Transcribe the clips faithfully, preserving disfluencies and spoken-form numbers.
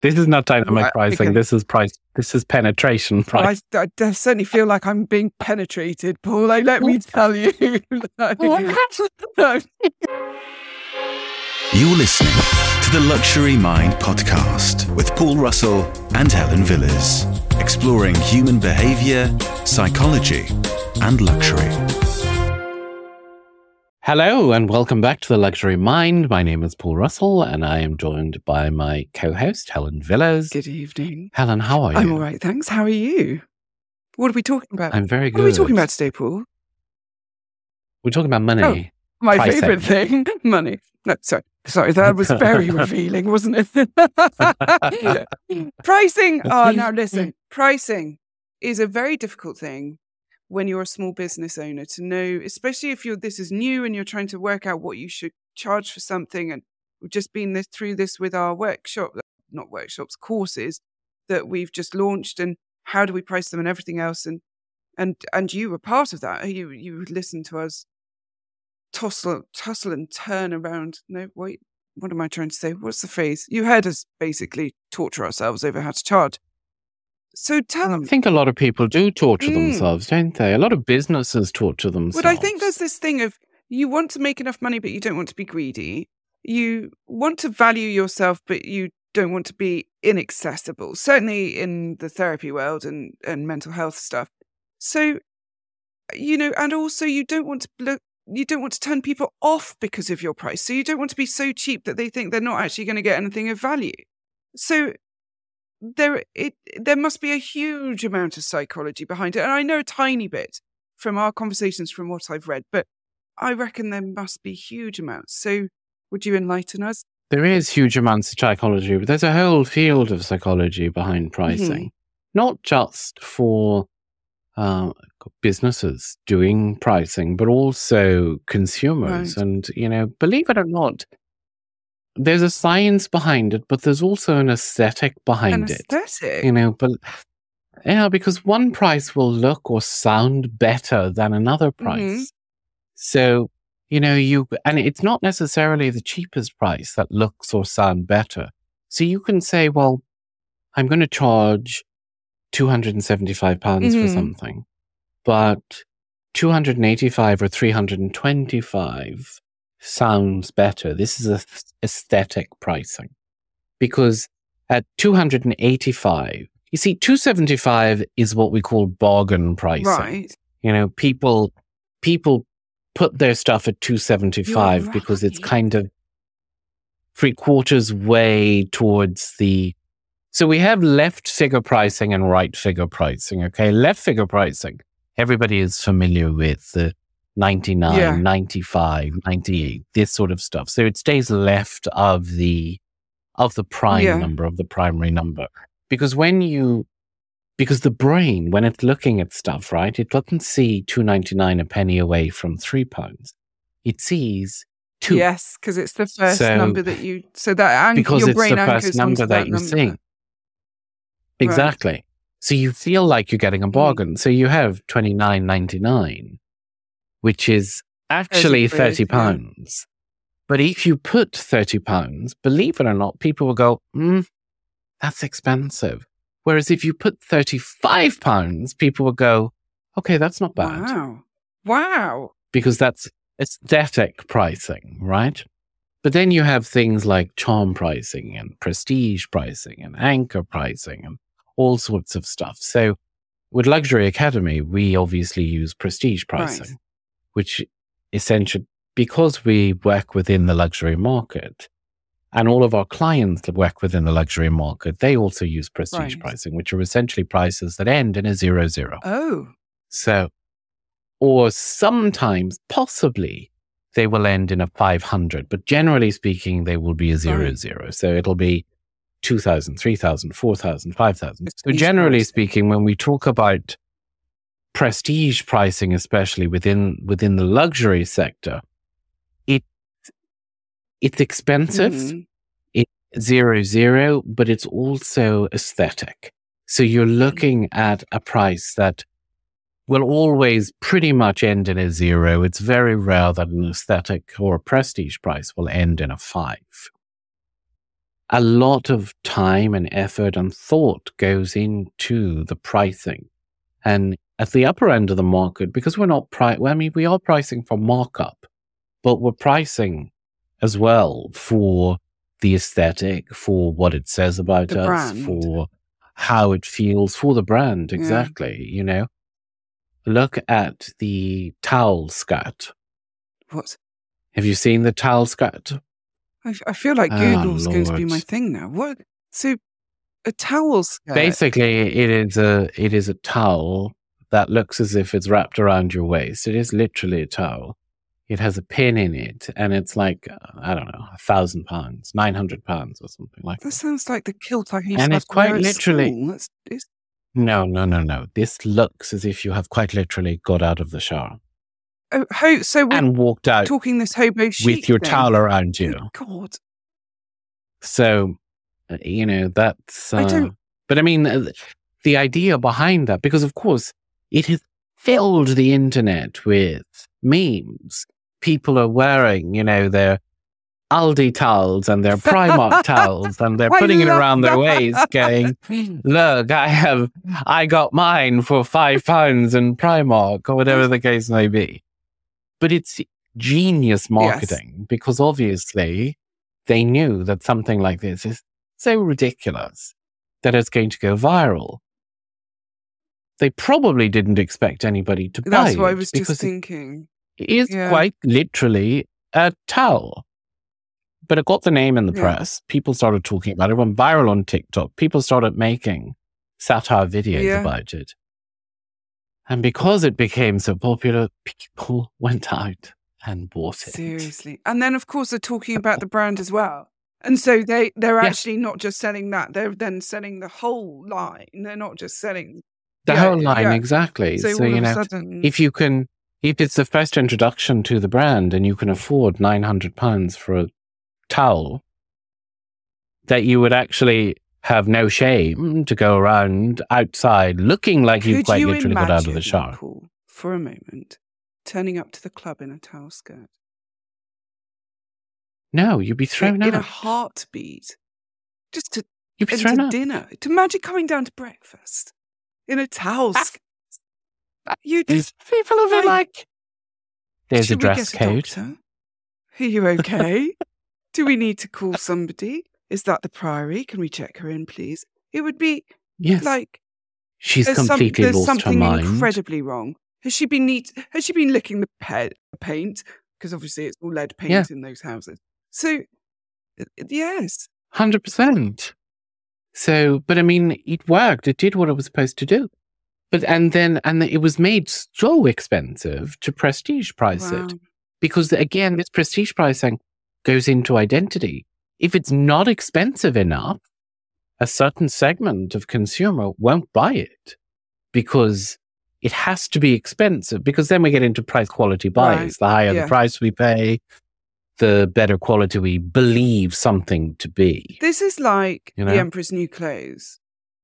This is not dynamic Right, pricing. okay. This is price. This is penetration Well, I, price. I d- certainly feel like I'm being penetrated, Paul. Like, let me tell you. No. You're listening to the Luxury Mind podcast with Paul Russell and Helen Villiers, exploring human behavior, psychology, and luxury. Hello and welcome back to the Luxury Mind. My name is Paul Russell and I am joined by my co-host, Helen Villiers. Good evening. Helen, how are you? I'm all right, thanks. How are you? What are we talking about? I'm very good. What are we talking about today, Paul? We're talking about money. Oh, my pricing. favourite thing, money. No, sorry. Sorry, that was very revealing, wasn't it? Pricing. Oh, now listen. Pricing is a very difficult thing when you're a small business owner to know, especially if you're this is new and you're trying to work out what you should charge for something. And we've just been this, through this with our workshop, not workshops, courses that we've just launched, and how do we price them and everything else. And and and you were part of that. You you listened to us tussle, tussle and turn around. No, wait, what am I trying to say? What's the phrase? You heard us basically torture ourselves over how to charge. So tell them. I think a lot of people do torture Mm. themselves, don't they? A lot of businesses torture themselves. But I think there's this thing of you want to make enough money, but you don't want to be greedy. You want to value yourself, but you don't want to be inaccessible, certainly in the therapy world and, and mental health stuff. So, you know, and also you don't want to look, you don't want to turn people off because of your price. So you don't want to be so cheap that they think they're not actually going to get anything of value. So there, it there must be a huge amount of psychology behind it. And I know a tiny bit from our conversations, from what I've read, but I reckon there must be huge amounts. So would you enlighten us? There is huge amounts of psychology, but there's a whole field of psychology behind pricing, Mm-hmm. not just for uh, businesses doing pricing, but also consumers. Right. And, you know, believe it or not, there's a science behind it, but there's also an aesthetic behind An it. aesthetic. You know, but yeah, because one price will look or sound better than another price. Mm-hmm. So, you know, you, and it's not necessarily the cheapest price that looks or sound better. So you can say, well, I'm going to charge two hundred seventy-five pounds Mm-hmm. for something, but two hundred eighty-five or three hundred twenty-five sounds better. This is a aesthetic pricing, because at two hundred eighty-five, you see, two hundred seventy-five is what we call bargain pricing. Right. You know, people, people put their stuff at two hundred seventy-five You're because it's right. kind of three quarters way towards the, so we have left figure pricing and right figure pricing. Okay. Left figure pricing, everybody is familiar with the ninety-nine, Yeah. ninety-five, ninety-eight, this sort of stuff. So it stays left of the, of the prime Yeah. number, of the primary number. Because when you, because the brain, when it's looking at stuff, right, it doesn't see two ninety-nine a penny away from three pounds. It sees two. Yes, because it's the first So- number that you, so that an- because your it's brain the anchors first number onto that that you number. see. Exactly. So you feel like you're getting a bargain. So you have twenty-nine ninety-nine, which is actually quid, thirty yeah. pounds. But if you put thirty pounds, believe it or not, people will go, mm, that's expensive. Whereas if you put thirty-five pounds, people will go, okay, that's not bad. Wow. Wow. Because that's aesthetic pricing, right? But then you have things like charm pricing and prestige pricing and anchor pricing and all sorts of stuff. So with Luxury Academy, we obviously use prestige pricing, Right. which essentially, because we work within the luxury market and all of our clients that work within the luxury market, they also use prestige Right. pricing, which are essentially prices that end in a zero zero. Oh. So, or sometimes, possibly, they will end in a five hundred, but generally speaking, they will be a zero Right. zero. So it'll be two thousand, three thousand, four thousand, five thousand. So Prestige generally pricing. speaking, when we talk about prestige pricing, especially within within the luxury sector, it it's expensive. Mhm. It's zero zero, but it's also aesthetic. So you're looking at a price that will always pretty much end in a zero. It's very rare that an aesthetic or a prestige price will end in a five. a lot of time and effort and thought goes into the pricing. And at the upper end of the market, because we're not pri- well, I mean, we are pricing for markup, but we're pricing as well for the aesthetic, for what it says about The us, brand. for how it feels, for the brand. Yeah. Exactly. You know, look at the towel scat. What? Have you seen the towel scat? I, I feel like Oh, Google's going to be my Lord. thing now. What? So a towel skirt. Basically, it is a it is a towel that looks as if it's wrapped around your waist. It is literally a towel. It has a pin in it, and it's like, uh, I don't know, a thousand pounds, nine hundred pounds, or something like That that. sounds like the kilt I used And to it's have to wear quite at literally school. That's it's, no, no, no, no. This looks as if you have quite literally got out of the shower oh, ho, so we're and walked out talking this hobo with chic your thing. towel around you. Good God. So, uh, you know, that's. I Uh, don't. but I mean, uh, the idea behind that, because of course, it has filled the internet with memes. People are wearing, you know, their Aldi towels and their Primark towels, and they're I putting it love around their that. waist, going, "Look, I have, I got mine for five pounds in Primark," or whatever the case may be. But it's genius marketing because obviously they knew that something like this is so ridiculous that it's going to go viral. They probably didn't expect anybody to buy That's what I it was just because it thinking. is Yeah. quite literally a towel. But it got the name in the Yeah. press. People started talking about it. It went viral on TikTok. People started making satire videos Yeah. about it. And because it became so popular, people went out and bought it. Seriously. And then, of course, they're talking about the brand as well. And so they, they're Yeah. actually not just selling that, they're then selling the whole line. They're not just selling The yeah, whole line, yeah. exactly. So, So, all you of a know, sudden, if you can, if it's the first introduction to the brand and you can afford nine hundred pounds for a towel, that you would actually have no shame to go around outside looking like you could quite you literally got out of the imagine, shower. Paul, for a moment, turning up to the club in a towel skirt? No, you'd be thrown in, in a out. heartbeat. Just to You'd be and thrown to out. dinner. To imagine coming down to breakfast in a towel Ah. skirt. You These people will be I- like, there's a should we dress get a code. doctor? Are you okay? Do we need to call somebody? Is that the Priory? Can we check her in, please? It would be Yes. like She's there's, some, completely there's lost her something mind. incredibly wrong. Has she been neat? Has she been licking the pe- paint? Because obviously it's all lead paint Yeah. in those houses. So uh, yes, one hundred percent. So, but I mean, it worked. It did what it was supposed to do. But, and then, and it was made so expensive to prestige price wow. it. Because again, this prestige pricing goes into identity. If it's not expensive enough, a certain segment of consumer won't buy it because it has to be expensive, because then we get into price quality bias. Right. The higher Yeah. the price we pay, the better quality we believe something to be. This is like You know? the Emperor's New Clothes,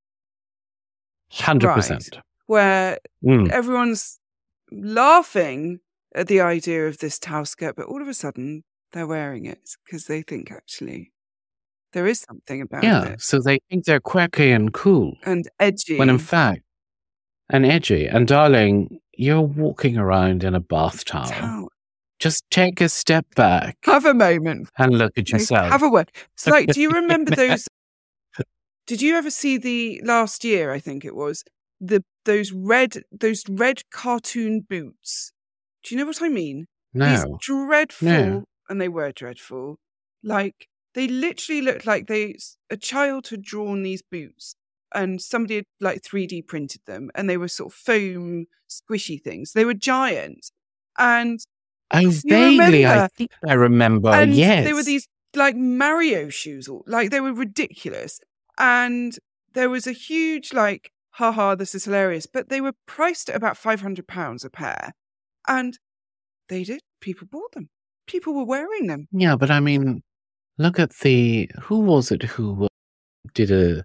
one hundred percent. where Mm. everyone's laughing at the idea of this towel skirt, but all of a sudden they're wearing it because they think actually there is something about Yeah, it so they think they're quirky and cool, and edgy. when in fact, and edgy. And darling, you're walking around in a bath towel. Towel. Just take a step back Have a moment. and look at Like, yourself. have a word. It's like, do you remember those? Did you ever see the last year? I think it was the those red those red cartoon boots. Do you know what I mean? These No. dreadful, No. and they were dreadful. Like they literally looked like they a child had drawn these boots, and somebody had like three D printed them, and they were sort of foam squishy things. They were giant, and Oh, you vaguely, I remember? think I remember. and yes. they were these like Mario shoes, or like they were ridiculous. And there was a huge like, haha, this is hilarious. But they were priced at about five hundred pounds a pair. And they did. People bought them. People were wearing them. Yeah, but I mean, look at the, who was it who uh, did a,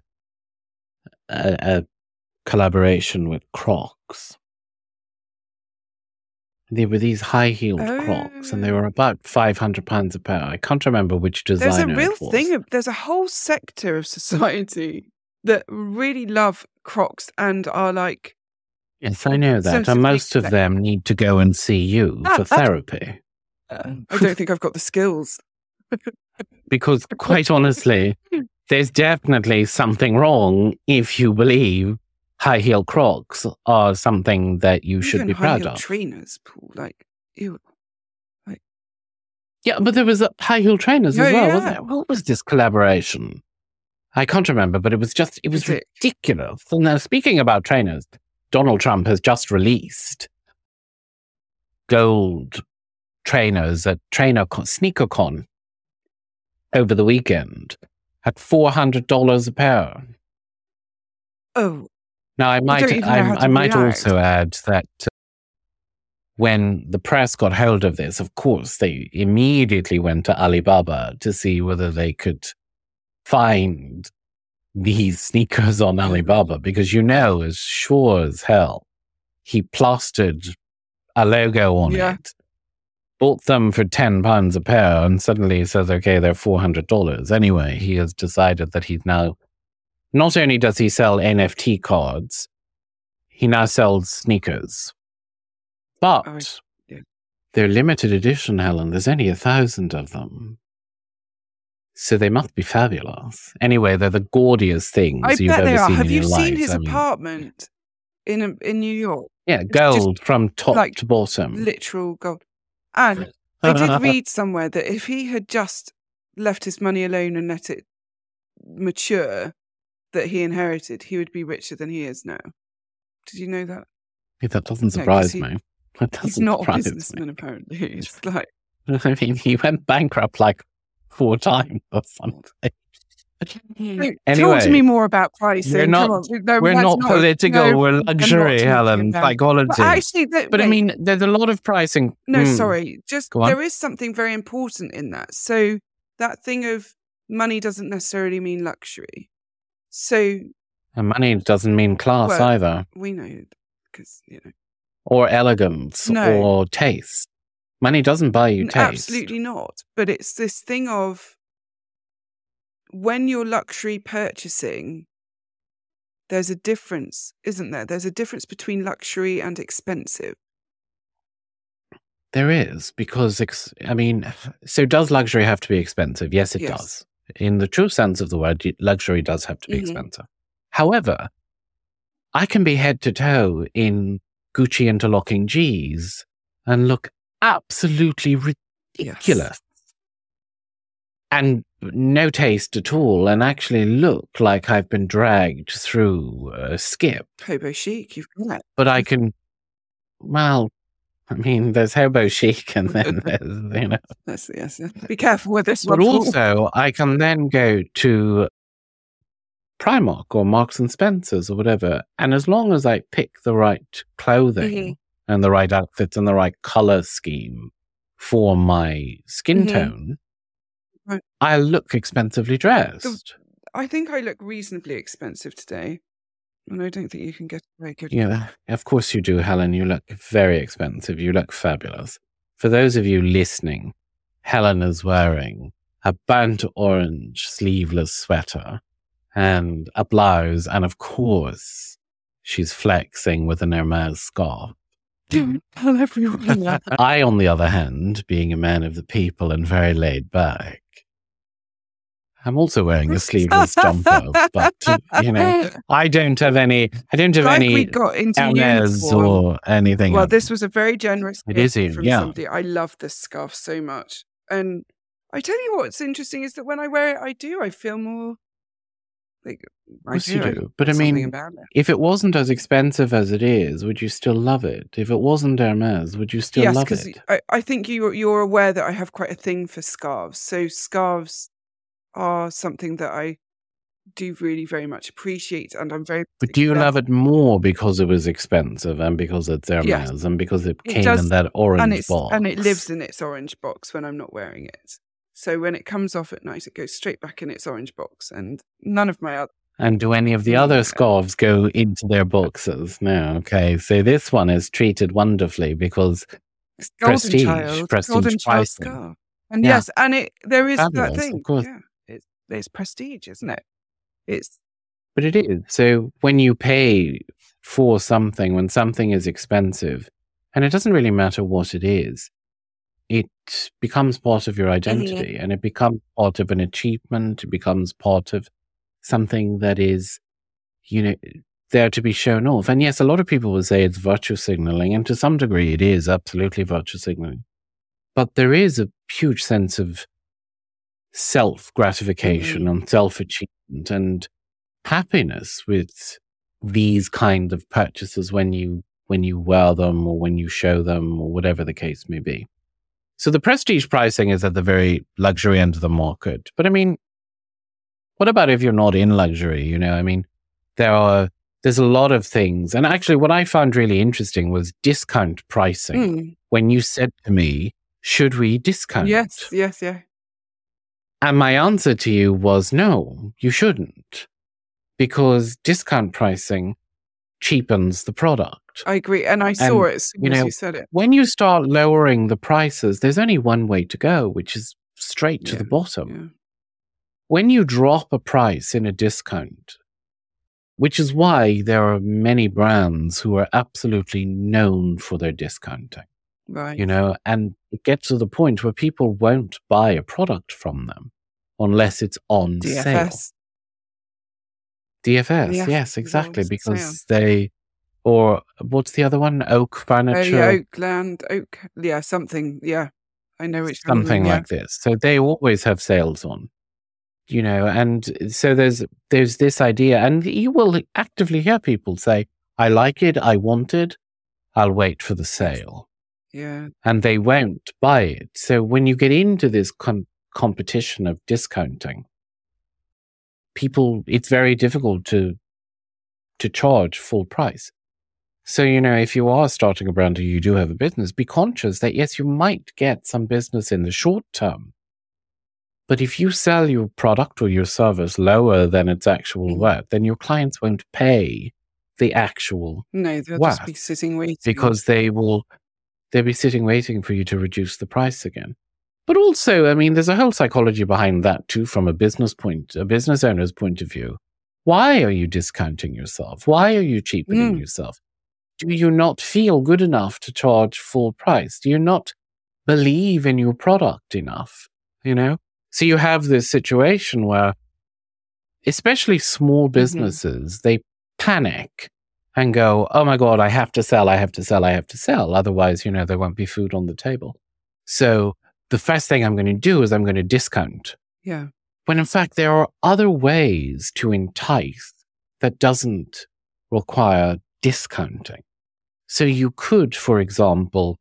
a, a collaboration with Crocs? They were these high-heeled Crocs, and they Oh. were about five hundred pounds a pair. I can't remember which There's a designer real it was. thing. of- There's a whole sector of society that really love Crocs and are like, Yes, I know that. sensitive And most of like- them need to go and see you for therapy. uh, I don't think I've got the skills. Because quite honestly, there's definitely something wrong if you believe high-heel Crocs are something that you should Even be proud high-heel of. trainers, Paul. Like, ew. Yeah, but there was uh, high-heel trainers Yeah, as well, yeah. wasn't there? What was this collaboration? I can't remember, but it was just, it was Was it- ridiculous. And now, speaking about trainers, Donald Trump has just released gold trainers at TrainerCon, SneakerCon over the weekend at four hundred dollars a pair. Oh, Now, I might, don't even know how I, to I might react. also add that uh, when the press got hold of this, of course, they immediately went to Alibaba to see whether they could find these sneakers on Alibaba, because you know, as sure as hell, he plastered a logo on Yeah. it, bought them for ten pounds a pair, and suddenly he says, okay, they're four hundred dollars. Anyway, he has decided that he's now, not only does he sell N F T cards, he now sells sneakers. But Oh, yeah. they're limited edition, Helen. There's only a thousand of them. So they must be fabulous. Anyway, they're the gaudiest things I you've bet ever they are. seen Have in you your seen life. his I mean, apartment in a, in New York? yeah, It's just gold from top like to bottom. Literal gold. And I did read somewhere that if he had just left his money alone and let it mature that he inherited, he would be richer than he is now. Did you know that? Yeah, that doesn't 'cause surprise he- me. That doesn't He's not a surprise businessman, apparently. It's like, me. I mean, he went bankrupt like four times or something. Look, Anyway, talk to me more about pricing. we're not- Come on. No, We're that's not political, no, we're I'm not luxury, talking Helen, about- psychology. But actually, that, But I wait, mean, there's a lot of pricing. no, Mm. sorry. Just Go on. there is something very important in that. So that thing of money doesn't necessarily mean luxury. So And money doesn't mean class Well, either, we know because you know or elegance, No. or taste. Money doesn't buy you n- taste. absolutely not. But it's this thing of when you're luxury purchasing, there's a difference, isn't there? There's a difference between luxury and expensive. There is, because, ex- I mean, so does luxury have to be expensive? Yes, it Yes. does. In the true sense of the word, y- luxury does have to be Mhm. expensive. However, I can be head to toe in Gucci interlocking G's and look absolutely ridiculous and no taste at all, and actually look like I've been dragged through a skip. Hobo chic, you've got it. But I can, well, I mean, there's hobo chic, and then there's, you know. Yes, yes, yes. Be careful with this But one. Paul. also, I can then go to Primark or Marks and Spencers or whatever, and as long as I pick the right clothing Mhm. and the right outfits and the right color scheme for my skin Mhm. tone, Right. I look expensively dressed. I think I look reasonably expensive today, and I don't think you can get a very good. Yeah, of course you do, Helen. You look very expensive. You look fabulous. For those of you listening, Helen is wearing a burnt orange sleeveless sweater and a blouse, and of course, she's flexing with an Hermes scarf. Don't tell everyone that. I, on the other hand, being a man of the people and very laid back, I'm also wearing a sleeveless jumper, but you know, I don't have any. I don't have like we any got into Hermes uniform. or anything. Well, else. this was a very generous It gift is you, from yeah. somebody. I love this scarf so much, and I tell you what's interesting is that when I wear it, I do. I feel more like Of I course you do. do. But I Something mean, about it. if it wasn't as expensive as it is, would you still love it? If it wasn't Hermes, would you still Yes, love because it? I, I think you you're aware that I have quite a thing for scarves. So scarves are something that I do really very much appreciate, and I'm very. But do you particular- love it more because it was expensive and because it's Hermes Yes. and because it It came does, in that orange and it's box? and it lives in its orange box when I'm not wearing it. So when it comes off at night, it goes straight back in its orange box, and none of my other. And do any of the Yeah. other scarves go into their boxes? No. Okay. So this one is treated wonderfully because It's Golden prestige, Child, prestige Golden Child pricing. scarf. And Yeah, yes, and it there is that fabulous, of thing. course. Yeah. It's it's prestige, isn't it? It's But it is. So when you pay for something, when something is expensive, and it doesn't really matter what it is, it becomes part of your identity and it becomes part of an achievement. It becomes part of something that is, you know, there to be shown off. And yes, a lot of people will say it's virtue signaling, and to some degree it is absolutely virtue signaling. But there is a huge sense of self-gratification Mhm. and self-achievement and happiness with these kind of purchases when you when you wear them or when you show them or whatever the case may be. So the prestige pricing is at the very luxury end of the market. But I mean, what about if you're not in luxury? You know, I mean, there are there's a lot of things. And actually what I found really interesting was discount pricing. Mm. When you said to me, should we discount? Yes, yes, yeah. And my answer to you was no, you shouldn't. Because discount pricing cheapens the product. I agree. And I saw And, it as soon you as know, you said it. when you start lowering the prices, there's only one way to go, which is straight to Yeah, the bottom. yeah. When you drop a price in a discount, which is why there are many brands who are absolutely known for their discounting, Right. you know, and it gets to the point where people won't buy a product from them unless it's on D F sale. S. D F S, Yeah, yes, it's exactly, on sale. because they, or what's the other one? Oak Oh, yeah, Furniture, Oakland, Oak, yeah, something, yeah. I know which one you something mean, yeah. like this. So they always have sales on, you know, and so there's there's this idea, and you will actively hear people say, "I like it, I want it, I'll wait for the sale," Yeah. and they won't buy it. So when you get into this com- competition of discounting, people, it's very difficult to to charge full price. So, you know, if you are starting a brand or you do have a business, be conscious that yes, you might get some business in the short term. But if you sell your product or your service lower than its actual Mm. worth, then your clients won't pay the actual No, they'll worth just be sitting waiting. because they will they'll be sitting waiting for you to reduce the price again. But also, I mean, there's a whole psychology behind that too, from a business point, a business owner's point of view. Why are you discounting yourself? Why are you cheapening Mm. yourself? Do you not feel good enough to charge full price? Do you not believe in your product enough? You know? So you have this situation where, especially small Mhm. businesses, they panic and go, oh my God, I have to sell, I have to sell, I have to sell. Otherwise, you know, there won't be food on the table. So the first thing I'm going to do is I'm going to discount. Yeah. When in fact, there are other ways to entice that doesn't require discounting. So you could, for example,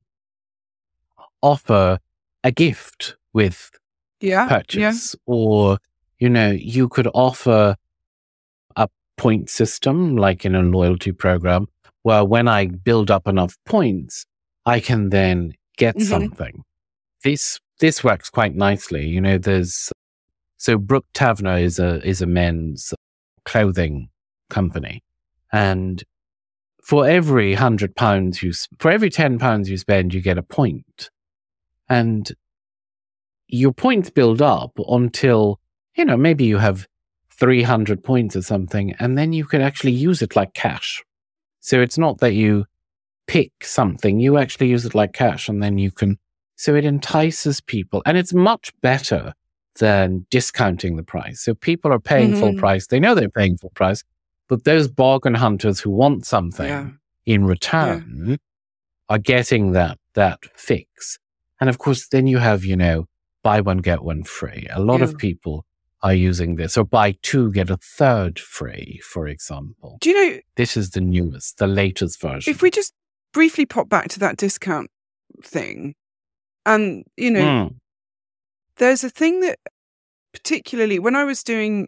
offer a gift with Yeah. Yeah. purchase, or, you know, you could offer a point system like in a loyalty program where when I build up enough points, I can then get Mhm. something. This, this works quite nicely. You know, there's, so Brooke Taverner is a, is a men's clothing company. And for every hundred pounds you, s- for every ten pounds you spend, you get a point. And your points build up until, you know, maybe you have three hundred points or something, and then you can actually use it like cash. So it's not that you pick something, you actually use it like cash, and then you can, so it entices people. And it's much better than discounting the price. So people are paying full Mhm. price. They know they're paying full price, but those bargain hunters who want something Yeah. in Yeah. return are getting that, that fix. And of course, then you have, you know, buy one, get one free. A lot Yeah. of people are using this, or buy two, get a third free, for example. Do you know, This is the newest, the latest version. if we just briefly pop back to that discount thing, and, you know, Mm, there's a thing that particularly when I was doing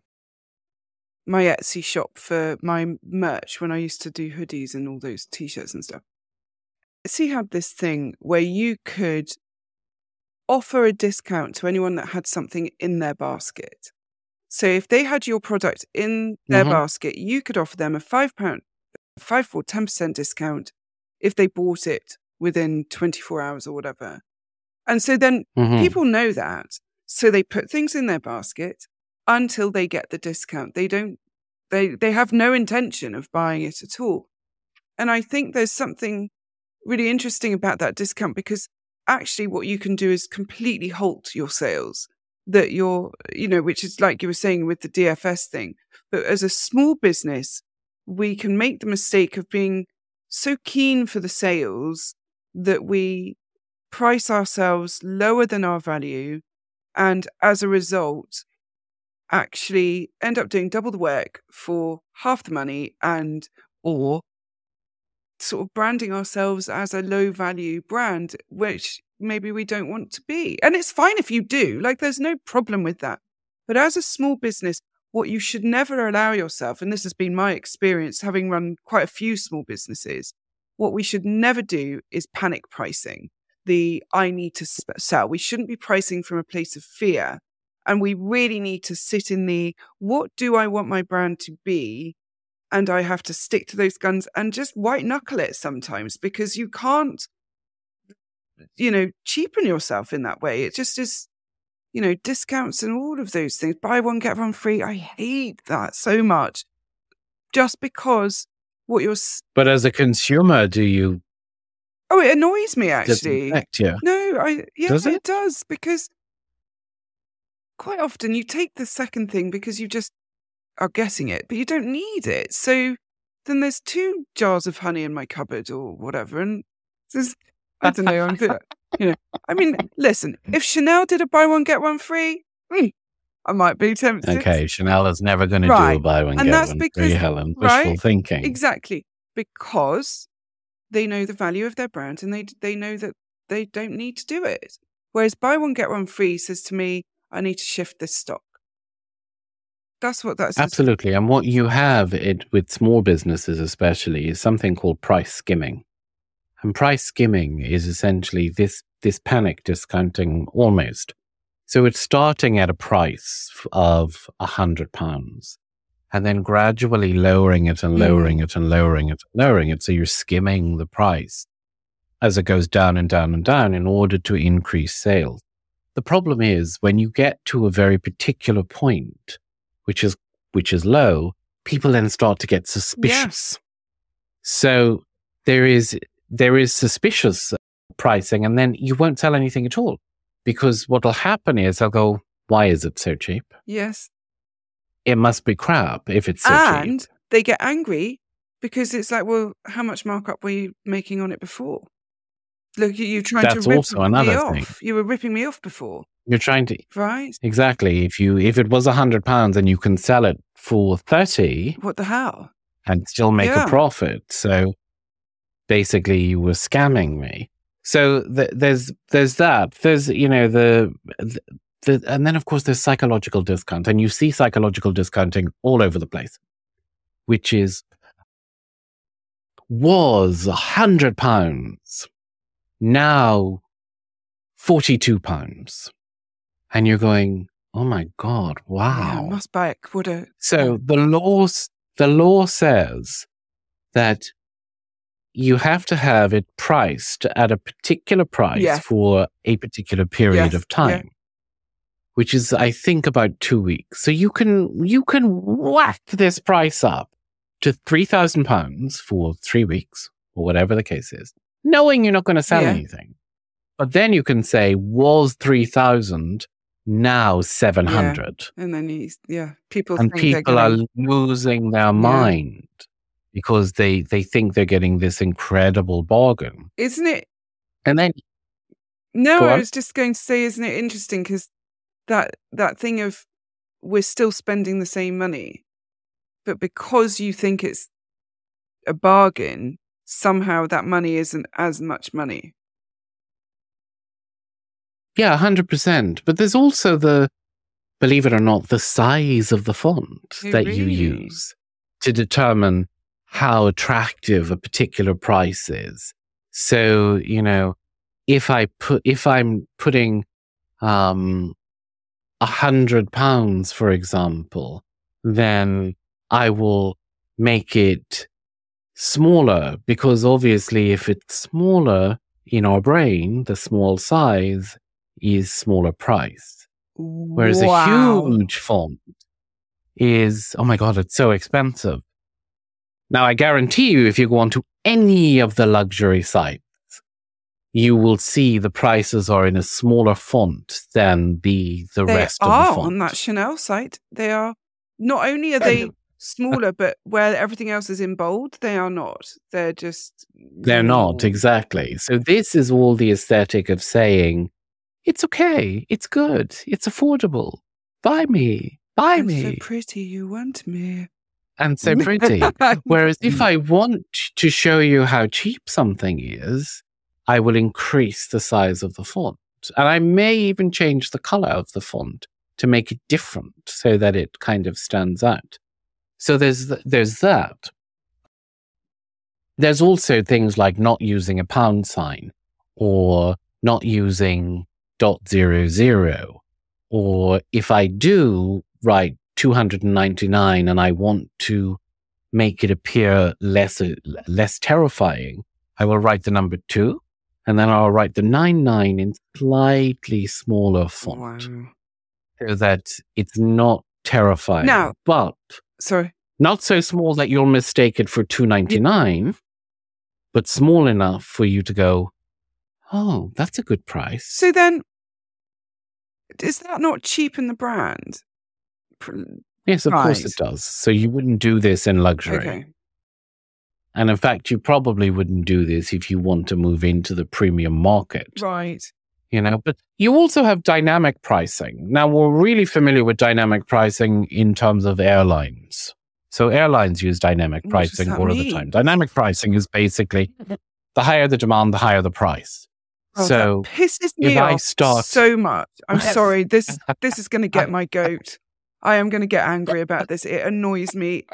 my Etsy shop for my merch, when I used to do hoodies and all those t-shirts and stuff, Etsy had this thing where you could offer a discount to anyone that had something in their basket. So if they had your product in their mhm. basket, you could offer them a five pound, five or ten percent discount if they bought it within twenty-four hours or whatever. And so then Mhm. people know that. So they put things in their basket until they get the discount. They don't, they, they have no intention of buying it at all. And I think there's something really interesting about that discount, because actually what you can do is completely halt your sales, that you're, you know, which is like you were saying with the D F S thing. But as a small business, we can make the mistake of being so keen for the sales that we price ourselves lower than our value, and as a result actually end up doing double the work for half the money, and or sort of branding ourselves as a low value brand, which maybe we don't want to be. And it's fine if you do, like there's no problem with that. But as a small business, what you should never allow yourself, and this has been my experience having run quite a few small businesses, what we should never do is panic pricing. The I need to sp- sell. We shouldn't be pricing from a place of fear. And we really need to sit in the, what do I want my brand to be? And I have to stick to those guns and just white knuckle it sometimes, because you can't, you know, cheapen yourself in that way. It just is, you know, discounts and all of those things. Buy one, get one free. I hate that so much. Just because what you're... s- But as a consumer, do you Oh, it annoys me does it actually. affect you? No, I yeah, Does it it? does, because quite often you take the second thing because you just are getting it, but you don't need it. So then there's two jars of honey in my cupboard or whatever, and there's, I don't know, I'm bit, you know. I mean, listen, if Chanel did a buy one get one free, mm, I might be tempted. Okay, Chanel is never going to do a Right. buy one And get that's one because- free, Helen. Wishful right, thinking. Exactly, because they know the value of their brand, and they they know that they don't need to do it. Whereas buy one get one free says to me, I need to shift this stock. That's what that says. Absolutely. And what you have it with small businesses especially is something called price skimming. And price skimming is essentially this this panic discounting almost. So it's starting at a price f- of a hundred pounds and then gradually lowering it and lowering it and lowering it and lowering it. So you're skimming the price as it goes down and down and down in order to increase sales. The problem is when you get to a very particular point, which is which is low, people then start to get suspicious. So there is there is suspicious pricing, and then you won't sell anything at all, because what will happen is they'll go, "Why is it so cheap? Yes. It must be crap if it's so And cheap." they get angry because it's like, well, how much markup were you making on it before? Look at you trying That's to rip also me another off. thing. You were ripping me off before, You're trying to right? exactly if you if it was a hundred pounds and you can sell it for thirty What the hell? and still make Yeah. a profit, so basically you were scamming me. So th- there's there's that. There's you know the, the the and then of course there's psychological discount, and you see psychological discounting all over the place, which is was a hundred pounds, now forty two pounds, and you're going, oh my god, Yeah, wow. must buy it. What a So the law, s- the law says that you have to have it priced at a particular price Yeah. for a particular period Yes, of time, which is, I think, about two weeks. So you can you can whack this price up to three thousand pounds for three weeks or whatever the case is, knowing you're not going to sell Yeah. anything. But then you can say, was three thousand now seven hundred? and then you, yeah, people And think they're people are getting, losing their mind because they, they think they're getting this incredible bargain. isn't it? And then, No, Go I on. was just going to say, isn't it interesting? Because that that thing of we're still spending the same money, but because you think it's a bargain, somehow that money isn't as much money. yeah, one hundred percent. But there's also the, believe it or not, the size of the font Oh, that you really? use to determine how attractive a particular price is. So, you know, if I put, if I'm putting, um, a hundred pounds, for example, then I will make it smaller, because obviously if it's smaller, in our brain, the small size is smaller price. Whereas Wow. a huge font is, oh my God, it's so expensive. Now, I guarantee you, if you go onto any of the luxury sites, you will see the prices are in a smaller font than the, the They rest of are the font. on that Chanel site. They are, not only are they smaller, but where everything else is in bold, they are not. They're just... They're not, exactly. So this is all the aesthetic of saying, it's okay, it's good, it's affordable. Buy me, buy I'm me. so pretty, you want me. And so pretty. Whereas if I want to show you how cheap something is, I will increase the size of the font. And I may even change the color of the font to make it different so that it kind of stands out. So there's th- there's that. There's also things like not using a pound sign, or not using dot zero zero, or if I do write two hundred ninety-nine and I want to make it appear less uh, less terrifying, I will write the number two, and then I'll write the ninety-nine in slightly smaller font, Wow. so that it's not terrifying. Now- but Sorry. not so small that you'll mistake it for two ninety-nine, but small enough for you to go, oh, that's a good price. So then, does that not cheapen the brand? Pr- Yes, of course Right. it does. So you wouldn't do this in luxury. Okay. And in fact, you probably wouldn't do this if you want to move into the premium market. Right. You know, but you also have dynamic pricing. Now, we're really familiar with dynamic pricing in terms of airlines. So airlines use dynamic What does pricing that all of the mean? time. Dynamic pricing is basically the higher the demand, the higher the price. Oh, so that pisses me if I off start- so much. I'm sorry. This this is going to get my goat. I am going to get angry about this. It annoys me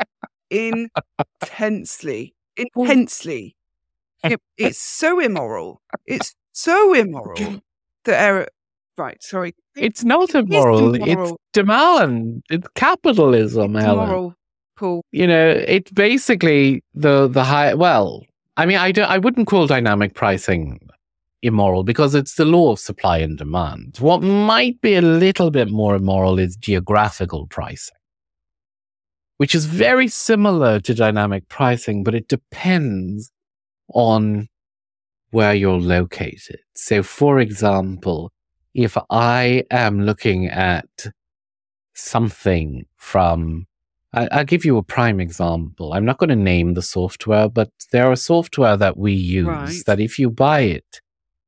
intensely. Intensely. It, it's so immoral. It's so immoral. The error. Right. Sorry. it's not immoral. It's immoral. demand. It's capitalism, It's Helen. immoral. Paul. You know, it's basically the the high. Well, I mean, I do, I wouldn't call dynamic pricing immoral because it's the law of supply and demand. What might be a little bit more immoral is geographical pricing, which is very similar to dynamic pricing, but it depends on where you're located. So, for example, if I am looking at something from, I, I'll give you a prime example. I'm not going to name the software, but there are software that we use Right. that if you buy it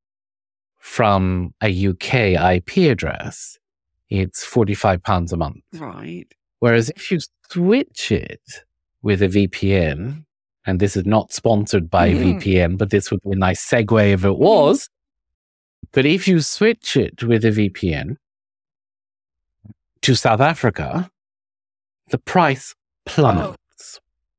from a U K I P address, it's forty-five pounds a month. Right. Whereas if you switch it with a V P N, and this is not sponsored by Mhm. V P N, but this would be a nice segue if it was. But if you switch it with a V P N to South Africa, the price plummets.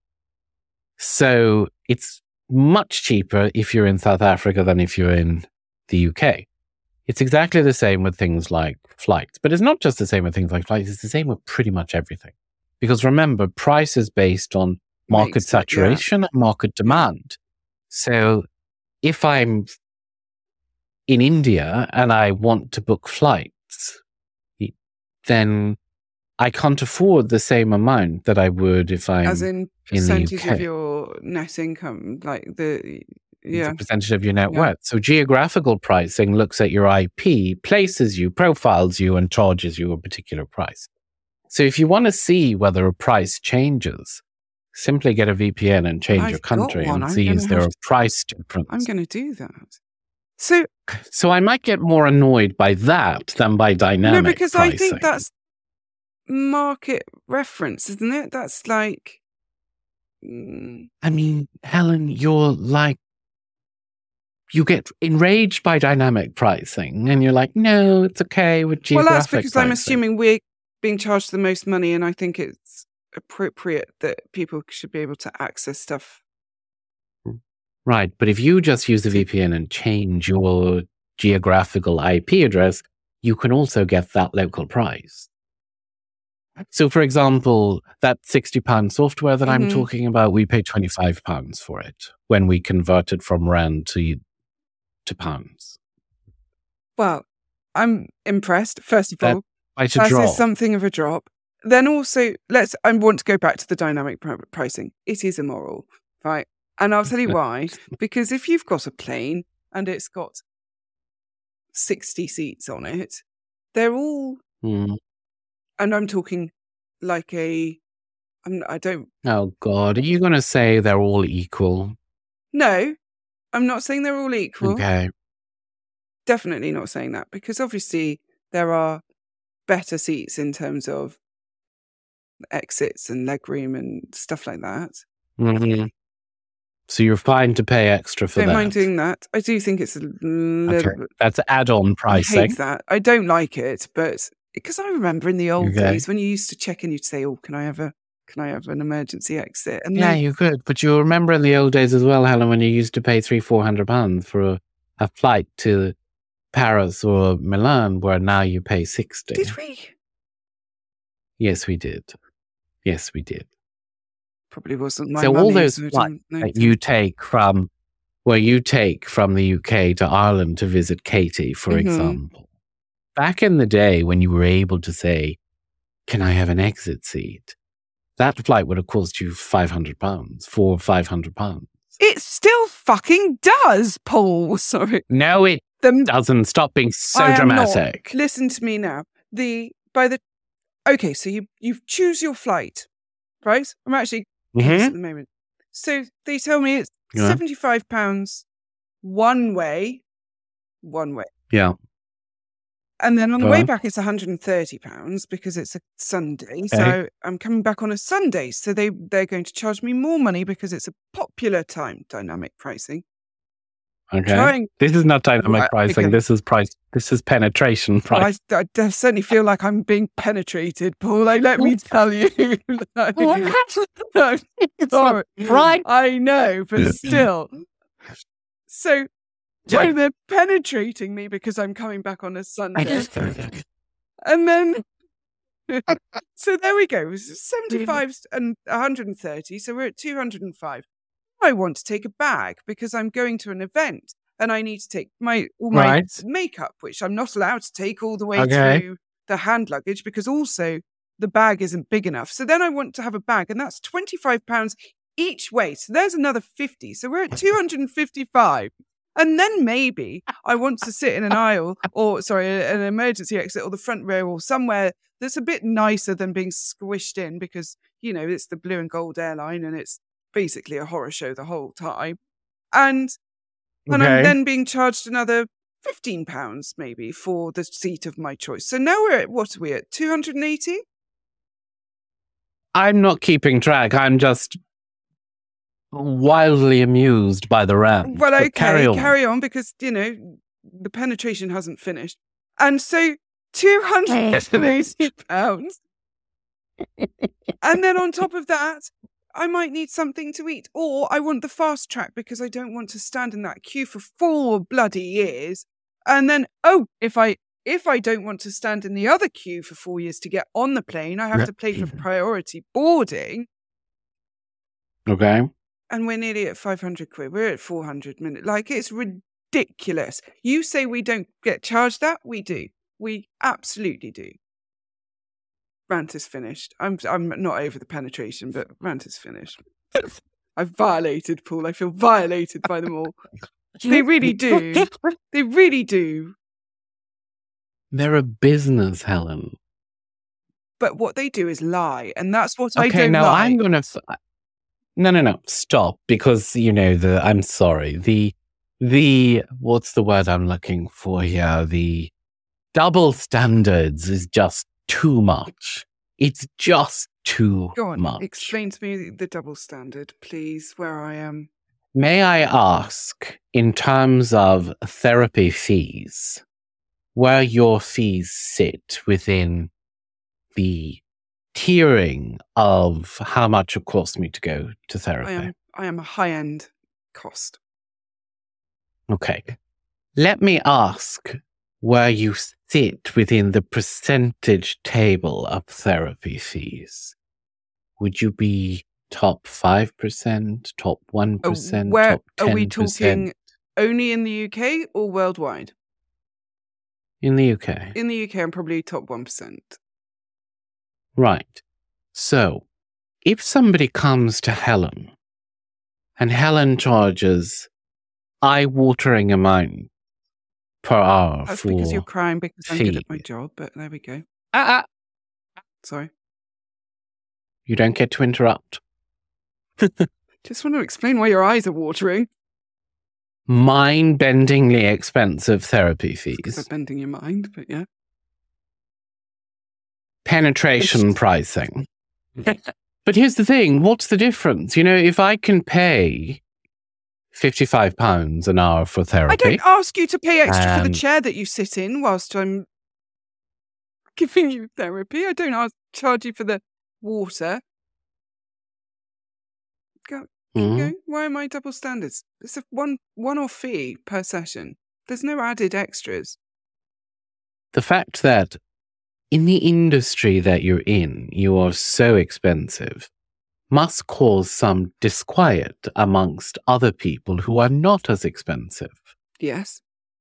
So it's much cheaper if you're in South Africa than if you're in the U K. It's exactly the same with things like flights, but it's not just the same with things like flights. It's the same with pretty much everything. Because remember, price is based on market Makes it- yeah. saturation and market demand. So if I'm in India and I want to book flights, then I can't afford the same amount that I would if I'm As in in the percentage U K. of your net income, like the yeah. the percentage of your net Yeah. worth. So geographical pricing looks at your I P, places you, profiles you, and charges you a particular price. So if you want to see whether a price changes, simply get a V P N and change I've your got country one. and I'm see gonna is there have a to- price difference. I'm going to do that. So So I might get more annoyed by that than by dynamic no, because pricing. I think that's market reference, isn't it? That's like. mm, I mean, Helen, you're like, you get enraged by dynamic pricing and you're like, no, it's okay with Well, geographic that's because I'm pricing. assuming we're being charged the most money, and I think it's appropriate that people should be able to access stuff. Right. But if you just use the V P N and change your geographical I P address, you can also get that local price. So, for example, that sixty pound software that I'm Mhm. talking about, we pay twenty-five pounds for it when we convert it from rand to to pounds. Well, I'm impressed, first of That- all. Quite a That drop. is something of a drop. Then also, let's. I want to go back to the dynamic pr- pricing. It is immoral, right? And I'll tell you why. Because if you've got a plane and it's got sixty seats on it, they're all, Mm. and I'm talking like a. I'm, I don't. Oh, God. Are you going to say they're all equal? No, I'm not saying they're all equal. Okay. Definitely not saying that, because obviously there are better seats in terms of exits and legroom and stuff like that. Mhm. So you're fine to pay extra for Don't that. mind doing that. I do think it's a little Okay. bit. That's add-on I pricing. hate that. I don't like it, but because I remember in the old Okay. days when you used to check in, you'd say, "Oh, can I have a can I have an emergency exit?" And Yeah, then you could. But you remember in the old days as well, Helen, when you used to pay three, four hundred pounds for a, a flight to Paris or Milan, where now you pay sixty. did we? Yes, we did. Yes, we did. Probably wasn't my So money. all those so I flights didn't know. that you take from, where you take from the U K to Ireland to visit Katie, for Mhm. example, back in the day when you were able to say, "Can I have an exit seat?" That flight would have cost you five hundred pounds, four or five hundred pounds. It still fucking does, Paul. Sorry. No, it The doesn't. Stop being so I am not. dramatic. Listen to me now. The by the okay, so you you choose your flight, right? I'm actually close Mhm. at the moment. So they tell me it's Yeah. seventy-five pounds one way, one way, Yeah. and then on the Go way on. back it's one hundred thirty pounds because it's a Sunday. Okay. So I'm coming back on a Sunday, so they they're going to charge me more money because it's a popular time. Dynamic pricing. Okay. Trying. This is not dynamic Right, pricing. okay. This is price. This is penetration Well, I, price. I d- certainly feel like I'm being penetrated, Paul. Like, let me tell you. Like, no, sorry. right. I know, but still. So, so Right. they're penetrating me because I'm coming back on a Sunday. And then, so there we go. It's seventy-five and one hundred thirty. So we're at two hundred five. I want to take a bag because I'm going to an event and I need to take my all my Right. makeup, which I'm not allowed to take all the way Okay. through the hand luggage because also the bag isn't big enough. So then I want to have a bag, and that's twenty-five pounds each way. So there's another fifty. So we're at two hundred fifty-five. And then maybe I want to sit in an aisle or, sorry, an emergency exit or the front row or somewhere that's a bit nicer than being squished in because, you know, it's the blue and gold airline and it's basically a horror show the whole time. And and I'm Okay. then being charged another fifteen pounds maybe for the seat of my choice. So now we're at, what are we at, two hundred eighty? I'm not keeping track. I'm just wildly amused by the rant. Well, But okay, carry on. carry on because, you know, the penetration hasn't finished. And so two hundred eighty pounds. And then on top of that, I might need something to eat, or I want the fast track because I don't want to stand in that queue for four bloody years. And then, oh, if I if I don't want to stand in the other queue for four years to get on the plane, I have to pay for priority boarding. Okay. And we're nearly at five hundred quid. We're at four hundred minutes. Like, it's ridiculous. You say we don't get charged that? We do. We absolutely do. Rant is finished. I'm I'm not over the penetration, but rant is finished. I've violated Paul. I feel violated by them all. They really do. They really do. They're a business, Helen. But what they do is lie, and that's what I Okay, don't now like. I'm gonna. f- No, no, no. Stop, because you know the. I'm sorry. The, the. What's the word I'm looking for here? The double standards is just too much. It's just too Go on, much. explain to me the double standard, please, where I am. May I ask, in terms of therapy fees, where your fees sit within the tiering of how much it costs me to go to therapy? I am I am a high-end cost. Okay. Let me ask where you sit within the percentage table of therapy fees. Would you be top five percent, top one Oh, percent, where top are ten we percent? talking only in the U K or worldwide? In the U K. In the U K, I'm probably top one percent. Right. So, if somebody comes to Helen and Helen charges eye-watering amount per hour That's for because you're crying because I'm good at my fee. job, but there we go. Ah, ah, Sorry. you don't get to interrupt. Just want to explain why your eyes are watering. Mind-bendingly expensive therapy Because fees. they're bending your mind, but yeah. Penetration pricing. But here's the thing. What's the difference? You know, if I can pay fifty-five pounds an hour for I therapy. don't ask you to pay extra for Um, the chair that you sit in whilst I'm giving you therapy. I don't ask charge you for the water. Go, keep Mhm. going. Why am I double standards? It's a one one-off fee per session. There's no added extras. The fact that in the industry that you're in, you are so expensive must cause some disquiet amongst other people who are not as expensive. Yes.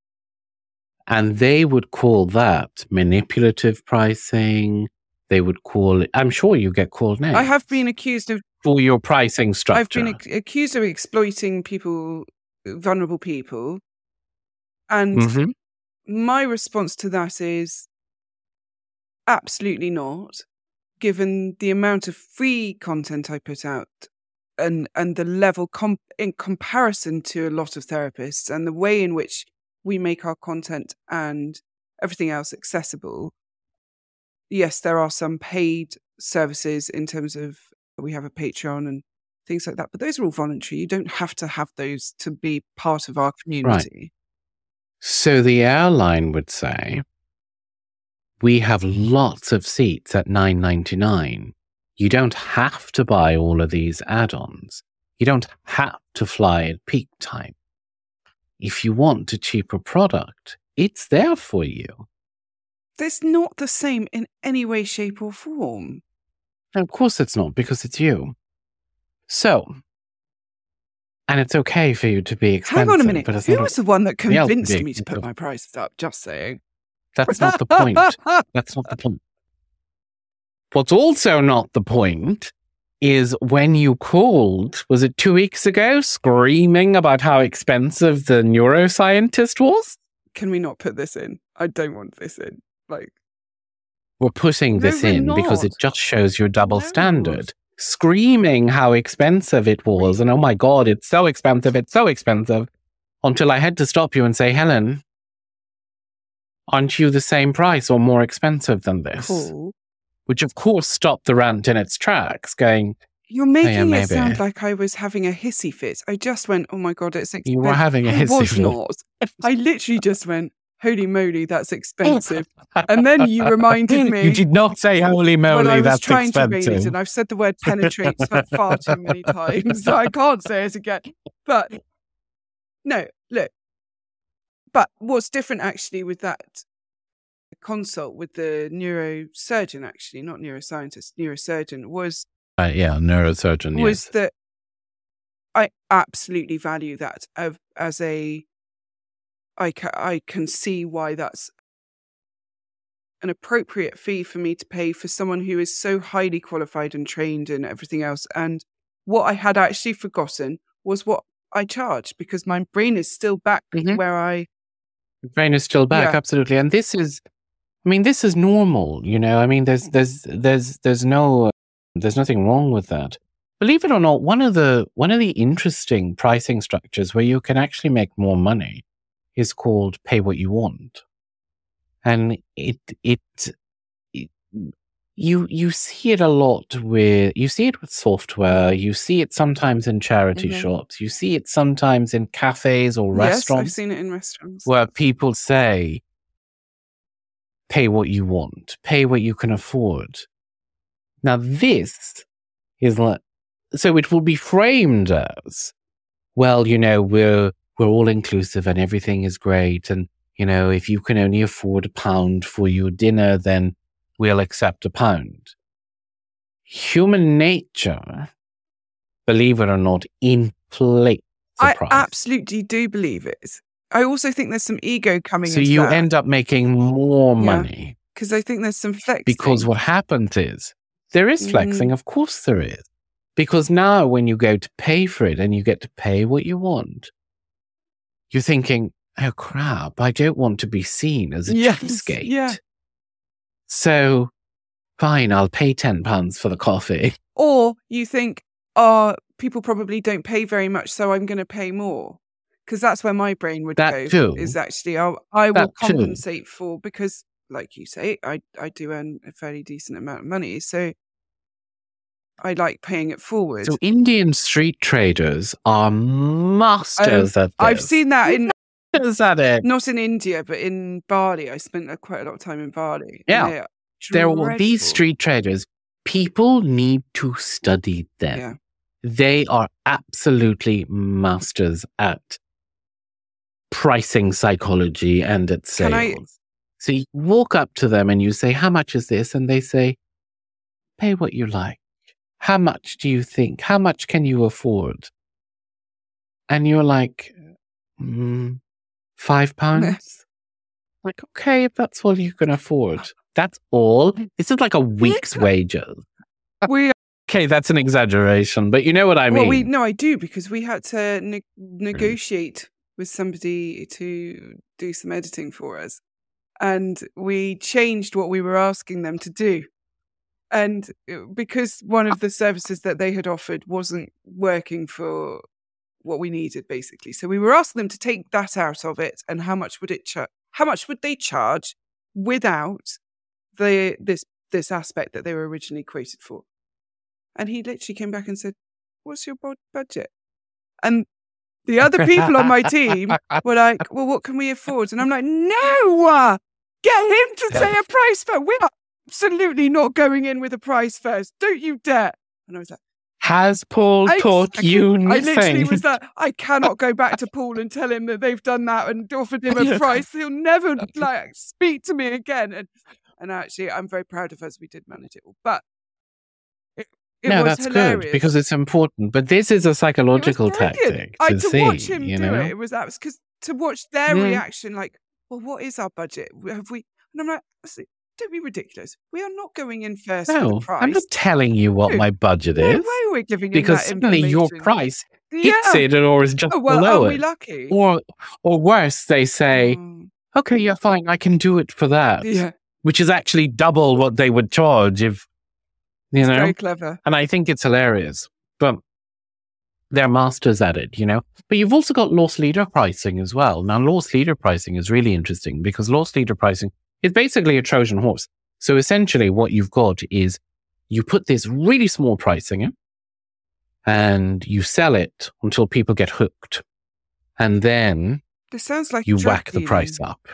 And they would call that manipulative pricing. They would call it, I'm sure you get called names. I have been accused of For your pricing structure. I've been ac- accused of exploiting people, vulnerable people. And Mhm. my response to that is absolutely not, given the amount of free content I put out and, and the level com- in comparison to a lot of therapists and the way in which we make our content and everything else accessible. Yes, there are some paid services in terms of we have a Patreon and things like that, but those are all voluntary. You don't have to have those to be part of our community. So the airline would say, we have lots of seats at nine ninety-nine. You don't have to buy all of these add-ons. You don't have to fly at peak time. If you want a cheaper product, it's there for you. That's not the same in any way, shape, or form. And of course it's not, because it's you. So, and it's okay for you to be expensive. Hang on a minute. But it's Who not, was the one that else to convinced be me to put expensive. my prices up? Just saying. That's not the point. That's not the point. What's also not the point is when you called, was it two weeks ago, screaming about how expensive the neuroscientist was? Can we not put this in? I don't want this in. Like, We're putting No, this we're in because it not. just shows your double No. standard. Screaming how expensive it was, and oh my God, it's so expensive, it's so expensive, until I had to stop you and say, Helen, aren't you the same price or more expensive than this? cool. Which of course stopped the rant in its tracks, going, You're making yeah, it maybe. sound like I was having a hissy fit. I just went, oh my God, it's expensive. You were having a I hissy was fit. not. I literally just went, holy moly, that's expensive. And then you reminded me. You did not say holy when I moly, was that's trying to read it, expensive. and I've said the word penetrates for far too many times, so I can't say it again. But no, look. But what's different actually with that consult with the neurosurgeon, actually, not neuroscientist, neurosurgeon, was Uh, yeah, neurosurgeon, was yes. that I absolutely value that of, as a. I ca- I can see why that's an appropriate fee for me to pay for someone who is so highly qualified and trained and everything else. And what I had actually forgotten was what I charged, because my brain is still back Mhm. where I. Your brain is still back, Yeah. absolutely. And this is, I mean, this is normal, you know. I mean, there's, there's, there's, there's no, uh, there's nothing wrong with that. Believe it or not, one of the, one of the interesting pricing structures where you can actually make more money is called pay what you want. And it, it, it you, you see it a lot with, you see it with software, you see it sometimes in charity Mhm. shops, you see it sometimes in cafes or Yes, I've restaurants seen it in restaurants. where people say, pay what you want, pay what you can afford. Now this is like, so it will be framed as, well, you know, we're, we're all inclusive and everything is great. And, you know, if you can only afford a pound for your dinner, then we'll accept a pound. Human nature, believe it or not, inflates the I price. absolutely do believe it. I also think there's some ego coming So into you that. end up making more Yeah. money. Because I think there's some flexing. Because what happens is, there is flexing, Mm. of course there is. Because now when you go to pay for it and you get to pay what you want, you're thinking, oh crap, I don't want to be seen as a Yes, cheapskate. yeah. So, fine, I'll pay ten pounds for the coffee. Or you think, oh, people probably don't pay very much, so I'm going to pay more. Because that's where my brain would That go. too. Is actually, I'll, I will That too. compensate for, because like you say, I, I do earn a fairly decent amount of money. So I like paying it forward. So Indian street traders are masters at this. I've seen that in, Masters at it. not in India, but in Bali. I spent a, quite a lot of time in Bali. Yeah. And They're all these dreadful. street traders. People need to study them. Yeah. They are absolutely masters at pricing psychology and at sales. Can I- So you walk up to them and you say, how much is this? And they say, pay what you like. How much do you think? How much can you afford? And you're like, mm, five pounds? Like, okay, if that's all you can afford. That's all. This is like a week's wages. We Okay, that's an exaggeration, but you know what I mean. Well, we no, I do, because we had to ne- negotiate with somebody to do some editing for us, and we changed what we were asking them to do, and uh, because one of the services that they had offered wasn't working for what we needed, basically, so we were asking them to take that out of it, and how much would it cha- how much would they charge without the this this aspect that they were originally quoted for. And he literally came back and said, what's your bod- budget? And the other people on my team were like, well, what can we afford? And I'm like, no, uh, get him to say a price first. We're absolutely not going in with a price first. Don't you dare. And I was like, Has Paul I, taught I, you I nothing? literally was like, I cannot go back to Paul and tell him that they've done that and offered him a price. He'll never like speak to me again. And, and actually, I'm very proud of us. We did manage it all. But It no, was that's hilarious. good because it's important. But this is a psychological It was brilliant. tactic to, I, to see. watch him you do know? it, it was that because to watch their Mm. reaction, like, well, what is our budget? Have we? And I'm like, honestly, don't be ridiculous. We are not going in first for the No, price. I'm not telling you what No. my budget Why, is why are we giving him because that suddenly your information? price hits Yeah. it or is just Oh well, below are we it. lucky? Or, or worse, they say, Mm, okay, yeah, fine, I can do it for that, yeah, which is actually double what they would charge if, you it's know. very clever. And I think it's hilarious. But they're masters at it, you know. But you've also got loss leader pricing as well. Now, loss leader pricing is really interesting because loss leader pricing is basically a Trojan horse. So essentially what you've got is you put this really small pricing in and you sell it until people get hooked. And then This sounds like you drug whack the dealing. price up.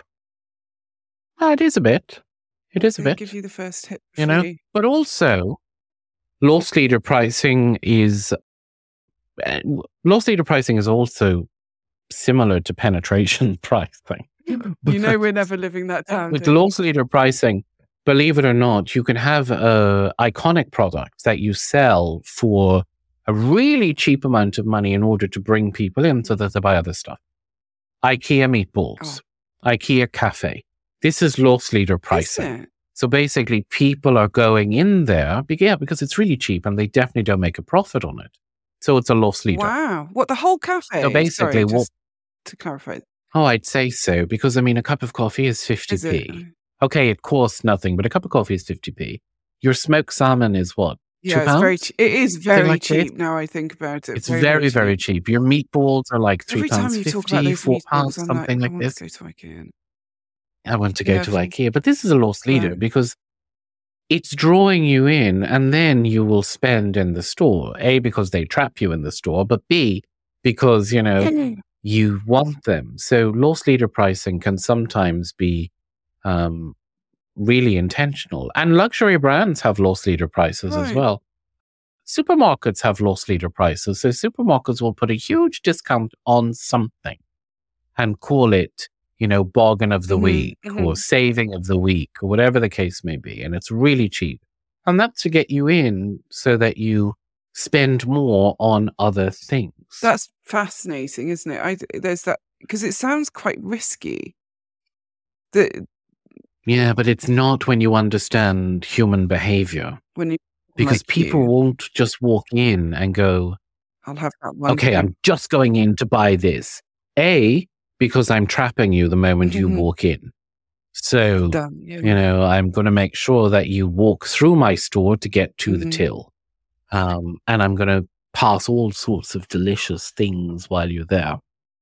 Ah, it is a bit. It is a They bit. give you the first hit, You know? free. But also, loss leader pricing is uh, loss leader pricing is also similar to penetration pricing. You know, we're never living that down. With do we? loss leader pricing, believe it or not, you can have uh, iconic products that you sell for a really cheap amount of money in order to bring people in so that they buy other stuff. IKEA meatballs, IKEA cafe. This is loss leader pricing. Isn't it? So basically, people are going in there, be- yeah, because it's really cheap and they definitely don't make a profit on it. So it's a loss leader. Wow. What, the whole cafe? So basically, Sorry, what- just to clarify. Oh, I'd say so, because I mean, a cup of coffee is fifty Is it? p. Okay, it costs nothing, but a cup of coffee is fifty p. Your smoked salmon is what? Yeah, Two it's very. pounds? che- It is very like cheap it? now. I think about it. It's very, very, cheap. cheap. Your meatballs are like three Every time pounds you talk about fifty, those four meatballs, pounds, I'm something like, like I this. want to go to IKEA. I want to go Yeah, to sure. IKEA, but this is a loss leader Right. because it's drawing you in, and then you will spend in the store. A, because they trap you in the store, but B, because you know you want them. So loss leader pricing can sometimes be um, really intentional, and luxury brands have loss leader prices as Right. well. Supermarkets have loss leader prices, so supermarkets will put a huge discount on something and call it, you know, bargain of the Mhm, week mhm. or saving of the week or whatever the case may be. And it's really cheap. And that's to get you in so that you spend more on other things. That's fascinating, isn't it? I, there's that, because it sounds quite risky. The, Yeah, but it's not when you understand human behavior. when you, Because like people you, won't just walk in and go, I'll have that one okay, thing. I'm just going in to buy this. A, because I'm trapping you the moment you Mhm. walk in. So, Done. Yeah. you know, I'm going to make sure that you walk through my store to get to the Mhm. till. Um, and I'm going to pass all sorts of delicious things while you're there.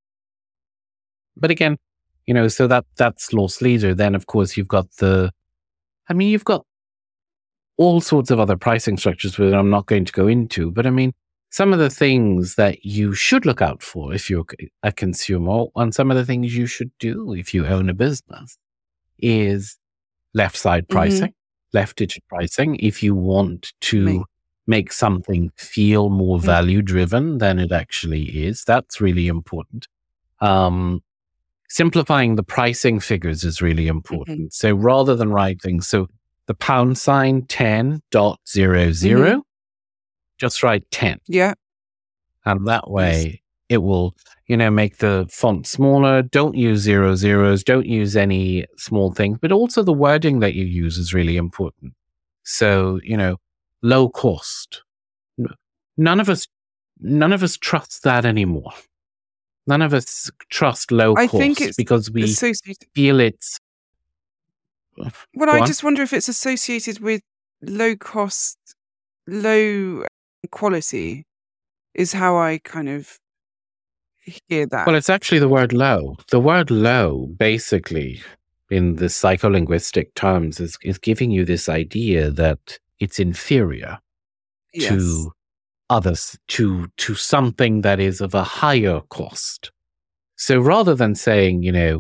But again, you know, so that that's loss leader. Then, of course, you've got the, I mean, you've got all sorts of other pricing structures that I'm not going to go into. But I mean, some of the things that you should look out for if you're a consumer, and some of the things you should do if you own a business, is left side pricing, Mm-hmm. left digit pricing. If you want to Make- make something feel more Mm. value driven than it actually is, that's really important. Um, simplifying the pricing figures is really important. Mm-hmm. So rather than writing, so the pound sign ten dot zero zero, Mm-hmm. just write ten. Yeah. And that way it will, you know, make the font smaller. Don't use zero zeros. Don't use any small things. But also the wording that you use is really important. So, you know, low cost. None of us, none of us trust that anymore. None of us trust low I cost think it's because we associated. feel it's. Well, Go I on. just wonder if it's associated with low cost, low quality, is how I kind of hear that. Well, it's actually the word low. The word low, basically, in the psycholinguistic terms, is, is giving you this idea that it's inferior Yes. to others, to to something that is of a higher cost. So rather than saying, you know,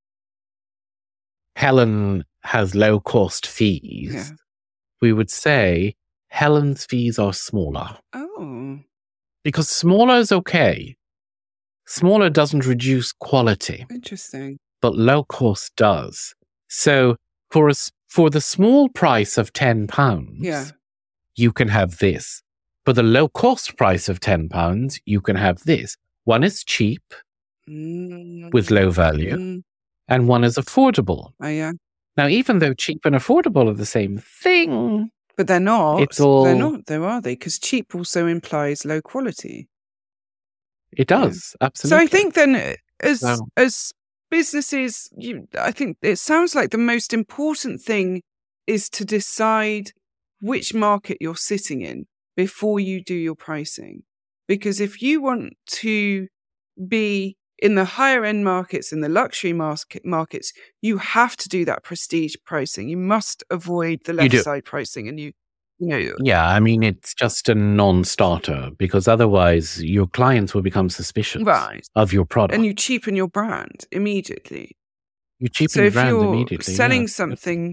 Helen has low cost fees, Yeah. we would say Helen's fees are smaller. Oh. Because smaller is okay. Smaller doesn't reduce quality, Interesting. but low cost does. So for a, s- for the small price of ten pounds, Yeah. you can have this. For the low cost price of ten pounds, you can have this. One is cheap Mm. with low value, Mm. and one is affordable. Oh, yeah. Now, even though cheap and affordable are the same thing, But they're not. It's all- They're not, though, are they? Because cheap also implies low quality. it does, absolutely. So I think then, uh, as So- as businesses, you, I think it sounds like the most important thing is to decide which market you're sitting in before you do your pricing. Because if you want to be in the higher end markets, in the luxury market markets, you have to do that prestige pricing. You must avoid the left do. side pricing, and you, you know, Yeah, I mean, it's just a non-starter because otherwise your clients will become suspicious right, of your product. and you cheapen your brand immediately. You cheapen So the if brand you're immediately. selling yeah. something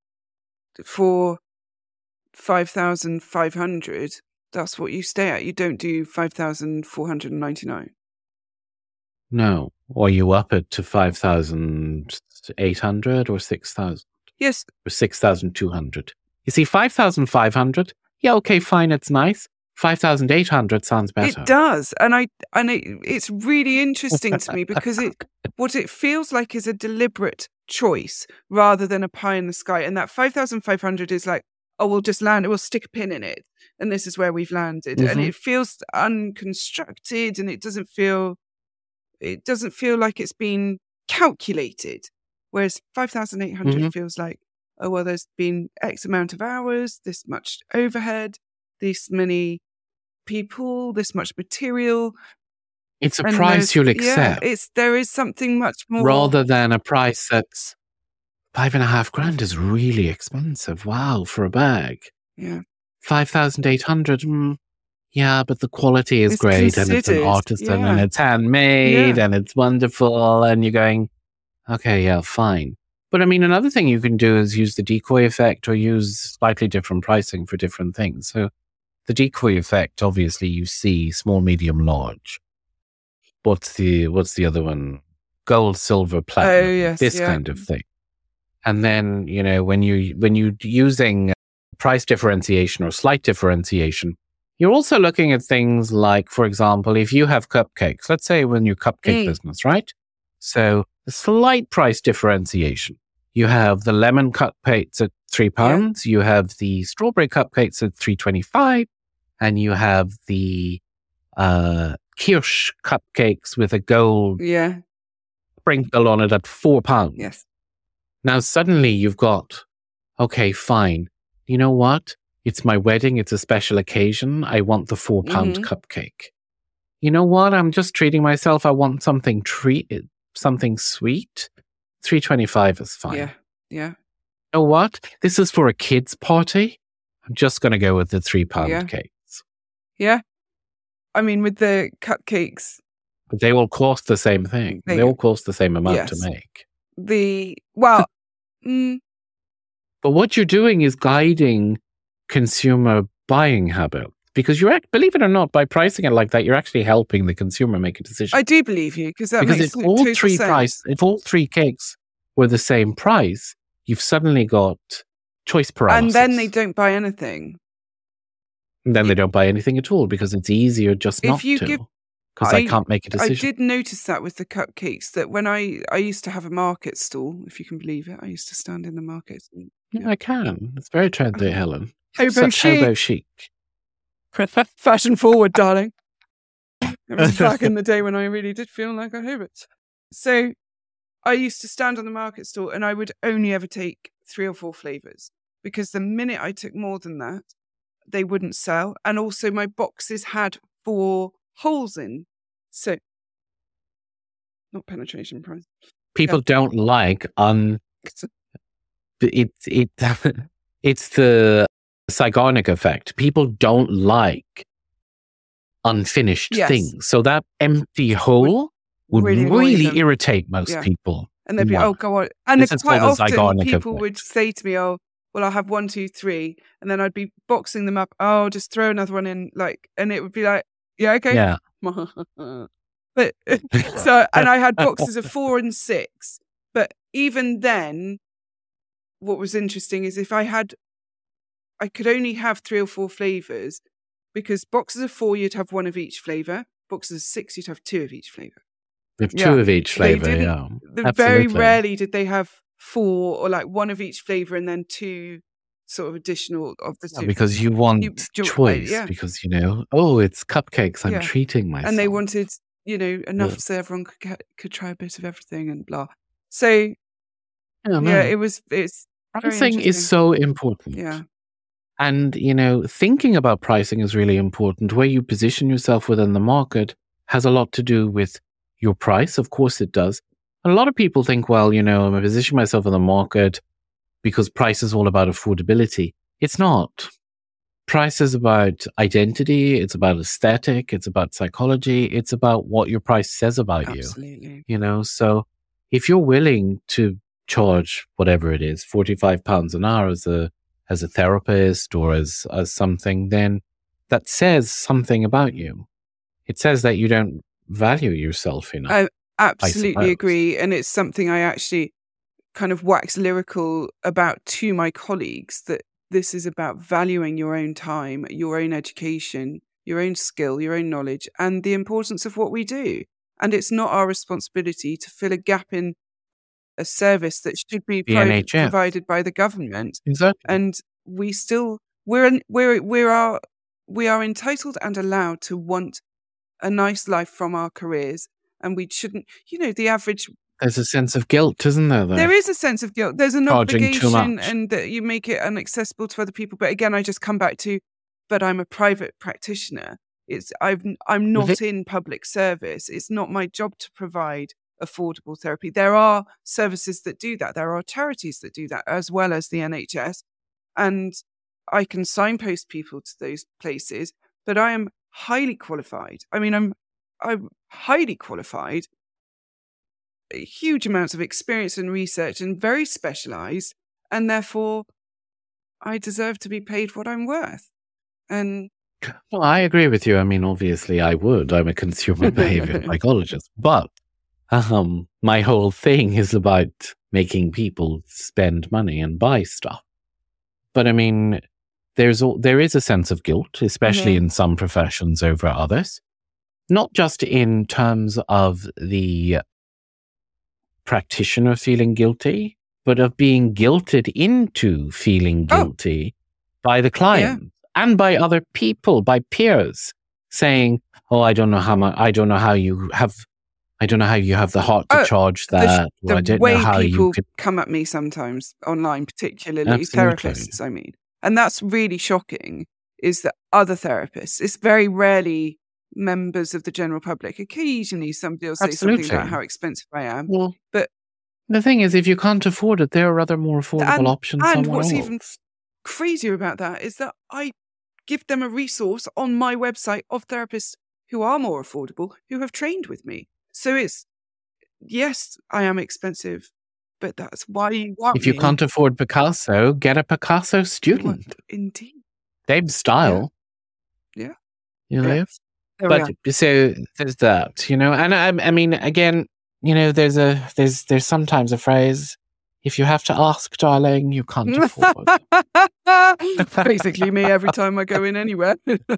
for five thousand five hundred, that's what you stay at. You don't do five thousand four hundred ninety-nine. No, or you up it to five thousand eight hundred or six thousand Yes, or six thousand two hundred. You see, five thousand five hundred, yeah, okay, fine, it's nice. five thousand eight hundred sounds better. it does, and I and it, it's really interesting to me because it what it feels like is a deliberate choice rather than a pie in the sky. And that five thousand five hundred is like, oh, we'll just land it, we'll stick a pin in it, and this is where we've landed. And Mhm. it feels unconstructed, and it doesn't feel it doesn't feel like it's been calculated. Whereas five thousand eight hundred Mhm. feels like, oh, well, there's been X amount of hours, this much overhead, this many people, this much material. It's a and price there's- you'll Yeah, accept it's there is something much more rather than a price that's five and a half grand is really expensive. Wow, for a bag. Yeah. five thousand eight hundred, mm, yeah, but the quality is It's great and it's an considered, artisan and yeah. it's handmade Yeah. and it's wonderful. And you're going, okay, yeah, fine. But I mean, another thing you can do is use the decoy effect or use slightly different pricing for different things. So the decoy effect, obviously, you see small, medium, large. What's the what's the other one? Gold, silver, platinum. Oh, yes, this yeah. kind of thing. And then, you know, when you when you're using price differentiation or slight differentiation, you're also looking at things like, for example, if you have cupcakes, let's say when your cupcake Mm. business, right? So a slight price differentiation. You have the lemon cupcakes at three pounds, you have the strawberry cupcakes at three twenty-five, and you have the uh, Kirsch cupcakes with a gold Yeah. sprinkle on it at four pounds. Yes. Now suddenly you've got, okay, fine. You know what? It's my wedding. It's a special occasion. I want the four pound Mhm. cupcake. You know what? I'm just treating myself. I want something treat, something sweet. three twenty-five is fine. Yeah. Yeah. You know what? This is for a kid's party. I'm just going to go with the three pound Yeah. cakes. Yeah. I mean, with the cupcakes, But they all cost the same thing. They- They all cost the same amount Yes. to make. the, well, mm, But what you're doing is guiding consumer buying habits. Because you're, act- believe it or not, by pricing it like that, you're actually helping the consumer make a decision. I do believe you because that because makes if all total three sense. price, if all three cakes were the same price, you've suddenly got choice paralysis. And then they don't buy anything. And then they don't buy anything at all because it's easier just If not you to. give- Because I, I- can't make a I decision. did notice that with the cupcakes that when I, I used to have a market stall, if you can believe it, I used to stand in the markets. And, Yeah, I can. It's very trendy, Oh. Helen. Hobo Such chic. hobo chic. Fashion forward, darling. It was back in the day when I really did feel like a hobbit. So I used to stand on the market stall and I would only ever take three or four flavors because the minute I took more than that, they wouldn't sell. And also my boxes had four holes in. So not penetration price. People don't like un. It, it, it's the Zeigarnik effect. People don't like unfinished Yes. things. So that empty hole would really really, annoy them. irritate most Yeah. people. And they'd be, Wow. oh, go on. And This then is quite called the often Zeigarnik people effect. would say to me, oh, well, I'll have one, two, three. And then I'd be boxing them up. Oh, just throw another one in. Like, and it would be like, yeah, okay. Yeah. But so, and I had boxes of four and six. But even then, what was interesting is if I had, I could only have three or four flavors because boxes of four, you'd have one of each flavor. Boxes of six, you'd have two of each flavor. With Yeah. two of each They flavor, didn't- yeah. The, very Absolutely. rarely did they have four or like one of each flavor and then two sort of additional of the Yeah, two. because you want You- you- choice. yeah. Because, you know, oh, it's cupcakes. I'm Yeah. treating myself. and they wanted, you know, enough Yeah. so everyone could get, could try a bit of everything and blah. So Yeah, no. yeah, it was. It's very Pricing is interesting. so important. yeah, And, you know, thinking about pricing is really important. Where you position yourself within the market has a lot to do with your price. Of course it does. A lot of people think, well, you know, I'm going to position myself in the market because price is all about affordability. It's not. Price is about identity. It's about aesthetic. It's about psychology. It's about what your price says about you. absolutely. You know, so if you're willing to charge whatever it is, forty-five pounds an hour as a as a therapist or as as something, then that says something about you. It says that you don't value yourself enough. I absolutely suppose. agree, and it's something I actually kind of wax lyrical about to my colleagues that this is about valuing your own time, your own education, your own skill, your own knowledge, and the importance of what we do. And it's not our responsibility to fill a gap in a service that should be The pro- N H S. provided by the government. Exactly. And we still we're in- we're we are we are entitled and allowed to want a nice life from our careers, and we shouldn't. You know, the average. There's a sense of guilt, isn't there? Though? There is a sense of guilt. There's an Charging too obligation, much. and that you make it inaccessible to other people. But again, I just come back to, but I'm a private practitioner. It's I've I'm not The- in public service. It's not my job to provide affordable therapy. There are services that do that. There are charities that do that, as well as the N H S, and I can signpost people to those places. But I am highly qualified. I mean, I'm I'm highly qualified. Huge amounts of experience and research and very specialized, and therefore I deserve to be paid what I'm worth. And Well, I agree with you. I mean, obviously, I would. I'm a consumer behavior psychologist, but um, my whole thing is about making people spend money and buy stuff. But I mean, there's al- there is a sense of guilt, especially Mhm. in some professions over others, not just in terms of the practitioner feeling guilty, but of being guilted into feeling Oh. guilty by the client and by other people, by peers, saying, "Oh, I don't know how much. I don't know how you have. I don't know how you have the heart to Oh, charge The, sh- that. or I the don't know way how you people could." come at me sometimes online, particularly Absolutely. therapists, I mean, and that's really shocking, is that other therapists, it's very rarely members of the general public. Occasionally somebody will say something about Absolutely. how expensive I am. Well, But- the thing is, if you can't afford it, there are other more affordable And- options and somewhere what's else. even crazier about that is that I give them a resource on my website of therapists who are more affordable, who have trained with me. So it's, yes, I am expensive, but that's why you want If you me. can't afford Picasso, get a Picasso What- student. Indeed. Same style. Yeah. You Yeah. know? There we But are. so there's that, you know, and I, I mean, again, you know, there's a there's there's sometimes a phrase: if you have to ask, darling, you can't afford. Basically me every time I go in anywhere.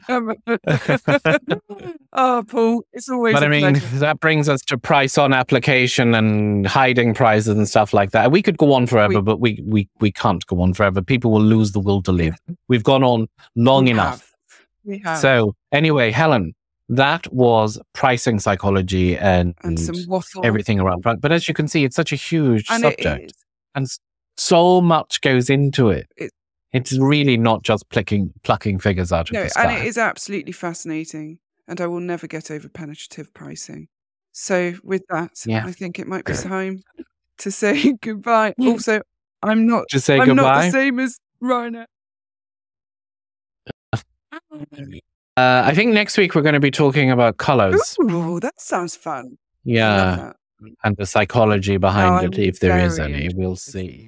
Oh, Paul, it's always But a I mean, pleasure. that brings us to price on application and hiding prices and stuff like that. We could go on forever, We- but we, we, we can't go on forever. People will lose the will to live. We've gone on long We enough. have. We have. So anyway, Helen, that was pricing psychology and, and some waffle. everything around. But, but as you can see, it's such a huge And subject. it is. And s- so much goes into it. It- It's really not just plucking plucking figures out of No, the sky. and it is absolutely fascinating. And I will never get over penetrative pricing. So with that, Yeah. I think it might be time to say goodbye. Also, I'm not Just say I'm not goodbye. the same as Rhino. Uh, I think next week we're going to be talking about colors. Ooh, that sounds fun. I love Yeah, that. and the psychology behind Oh, it, I'm if there is very any. We'll interested. see.